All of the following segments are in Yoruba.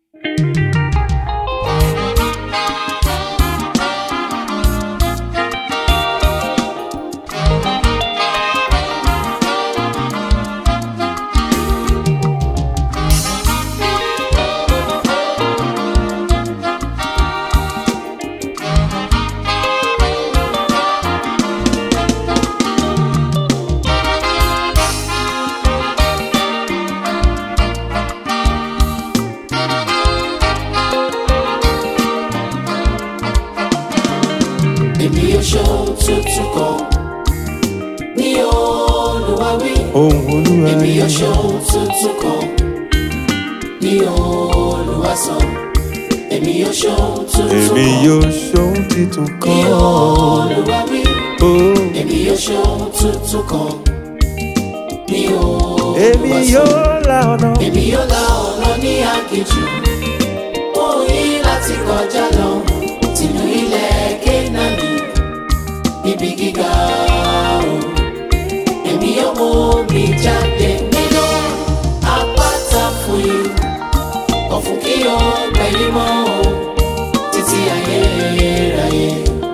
Èmi yóò ṣohun tuntun kan ní Olúwa wí. Ohùn Olúwa Èmi yóò ni. ṣohun tuntun kan ní Olúwa sọ. Èmi yóò ṣohun tuntun Èmi kan yóò ṣohun titun ní kan. Olúwa wí. Oh. Èmi yóò ṣohun tuntun kan ní Èmi Olúwa sọ. yóò la ọ̀nà. Èmi yóò la ọ̀nà ní aginjù. Mo yí láti kọjá lọ sínú ilẹ̀ Kénáánì níbi gíga o. Èmi yóò mú mi jáde nínú àpáta fún yín. Ọ̀fun kí o gbẹ̀yìn mọ́ o títí ayérayé.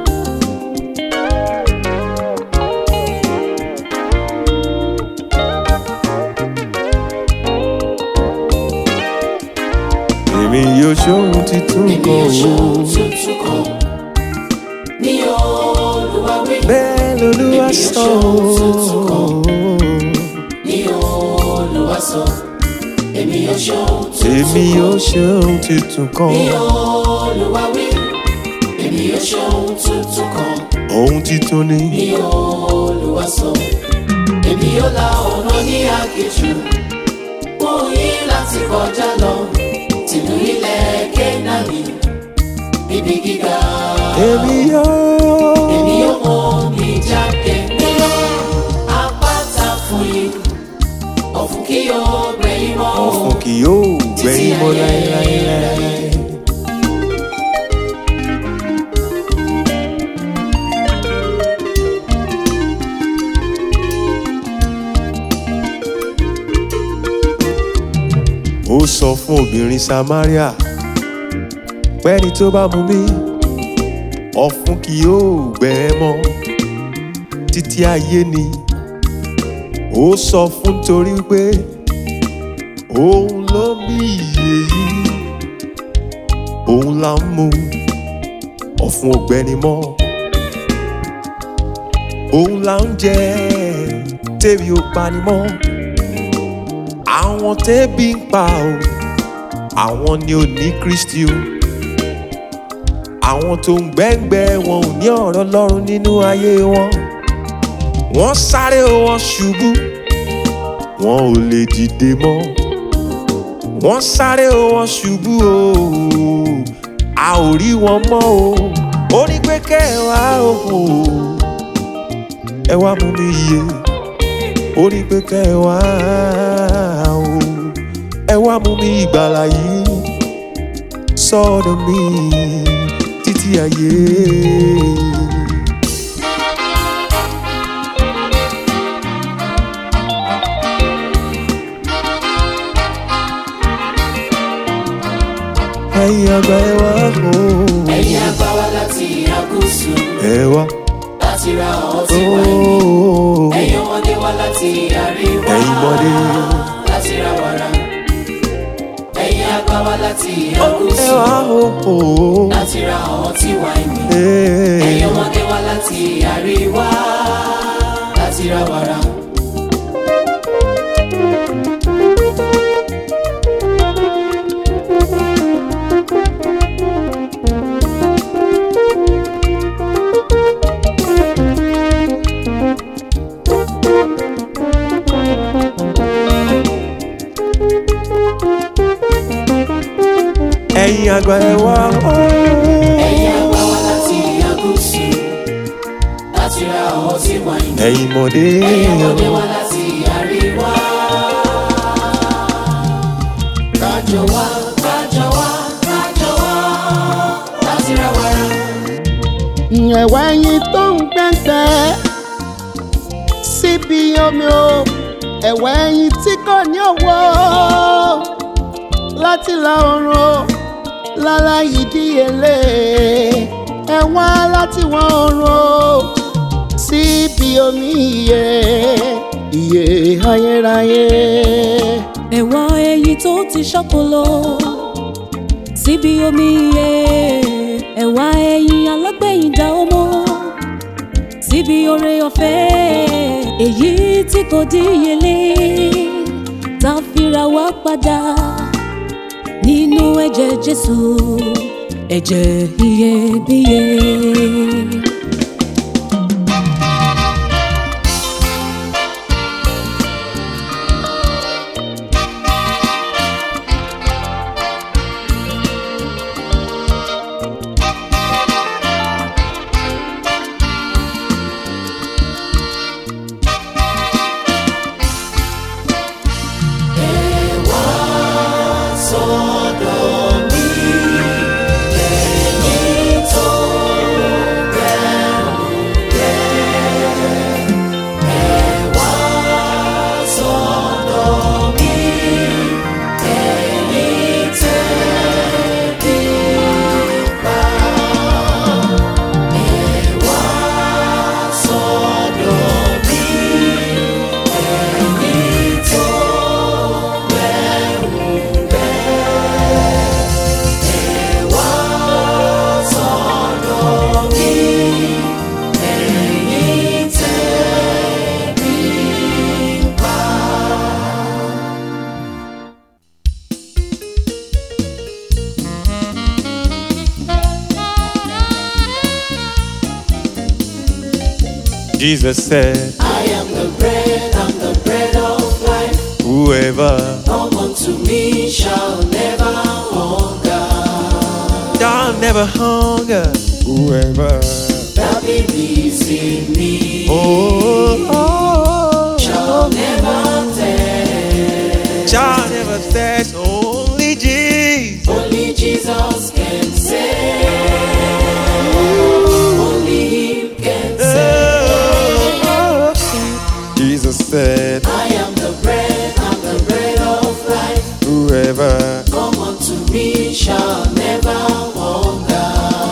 Èmi yóò ṣohun titun Èmi kan. yóò ṣohun tuntun kan ní Olúwa wí. Bẹ́ẹ̀ l'Olúwa Èmi yóò sọ. ṣohun tuntun kan ní Olúwa sọ. Èmi yóò ṣohun Èmi tuntun yóò kan ṣohun titun kan. ní Olúwa wí. Èmi yóò ṣohun tuntun kan Ohun titun ni. ní Olúwa sọ. Èmi yóò la ọ̀nà ní aginjù. Mo yí láti kọjá lọ sínú ilẹ̀ Kénáánì níbi gíga. Èmi yóò. Èmi yóò mú mi jáde nínú àpáta fún yín. Ọ̀fun kí yóò gbẹ̀yìn mọ́ o Ọ̀fun kì yóò gbẹ̀yìn mọ́ láéláé. Ó sọ fún obìnrin Samaria pẹ́ni tó bá mu mí ọ̀fun kì yóò gbẹ mọ́ títí ayé ni. Ó sọ fún torí pé òun ló mí ìyè yìí, òun là ń mu ọ̀fun ò gbẹni mọ́, òun là ń jẹ tẹ́bi ò pani mọ́. Àwọn tẹ́bi ń pa o, àwọn ni ò ní Kristi o. Àwọn tó ń gbẹ́ngbẹ́ wọn ò ní ọ̀rọ̀ Ọlọ́run nínú ayé wọn. Wọ́n sáré o, wọ́n ṣubú, wọn ò lè dìde mọ́. Wọ́n sáré o, wọ́n ṣubú o, a ò rí wọn mọ́ o. Ó ní pé kẹ́ ẹ wá o, ẹ wá mú mi yè. Ó ní pé kẹ́ ẹ wá o, ẹ wá mú mi ìgbàlà yìí sọ́dọ̀ mi títí ayé. Ẹ̀yin àgbà ẹ wá o. Ẹ̀yin àgbà wá láti àgùsù. Ẹ wá. Láti ra ọtí wáìnì. Ẹ̀yin ọmọdé wá láti àríwá. Ẹ̀yin ọmọdé. Láti ra wàrà. Ẹ̀yin àgbà wá láti Ẹ àgùsù. wá o. Láti ra ọtí wáìnì. Ẹ̀yin ọmọdé wá láti àríwá. Láti ra wàrà. Ẹ̀yin àgbà ẹ wá o. Ẹ̀yin àgbà wá láti àgùsù. Láti ra ọtí wáìnì. Ẹ̀yin ọmọdé. Ẹ̀yin ọmọdé wá láti àríwá. Kájọ wá, kájọ wá, kájọ wá. Láti ra wàrà. Ẹ̀wẹ̀ ẹyin tó ń gbẹ́ngbẹ́ síbi omi o, ẹ̀wẹ̀ ẹyin tí kò ní òwò láti la oòrùn o láláì ìdíyelé ẹ wá láti wọ̀ oòrùn o síbi omi ìyè ìyè ayérayé. ẹ wá ẹyin tó ti ṣọ́pọ̀lọ́ síbi omi ìyè, ẹ wá ẹyin alágbẹ̀yìndà ọmọ síbi oore ọ̀fẹ́ èyí tí kò díyelé tá a fi ra wá padà nínú ẹ̀jẹ̀ Jésù, ẹ̀jẹ̀ iyebíye. Jesus said, I am the bread, I'm the bread of life. whoever Come unto me shall never hunger. shall never hunger, whoever That believes in me shall never thirst. shall never thirst. Only Jesus, Only Jesus can save. Only Him can save. Jesus said, I am the bread, I'm the bread of life. whoever Come unto me shall never hunger.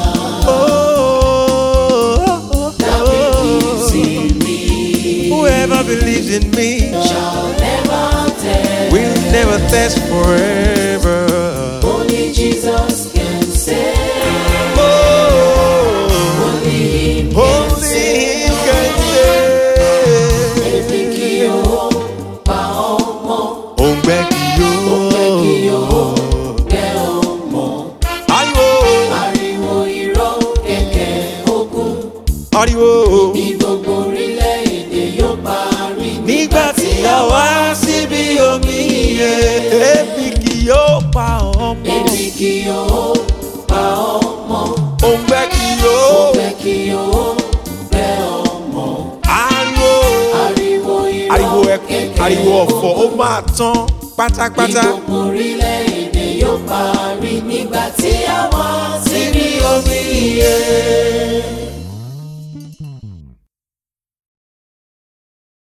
That believes in me whoever believes in me shall never thirst. will never thirst forever. Only Jesus can save. Only Him can Only save. Him can save. Ebi kì yóò pa ọmọ, Òǹgbẹ kì òǹgbẹ kì yóò yóò gbẹ ọmọ. ariwo Ariwo irọ́ kẹ̀kẹ́ ogun ariwo ní gbogbo orílẹ̀-èdè yóò parí nígbà tí a wá síbi omi ìyè. Ebi kì yóò pa ọmọ, Ebi kì yóò pa ọmọ, òǹgbẹ kì yóò òǹgbẹ kì yóò gbẹ ọmọ. ariwo Ariwo ariwo irọ́ ẹkún kẹ̀kẹ́ ariwo ọ̀fọ̀ ó máa tán ní pátápátá. gbogbo orílẹ̀-èdè yóò parí nígbà tí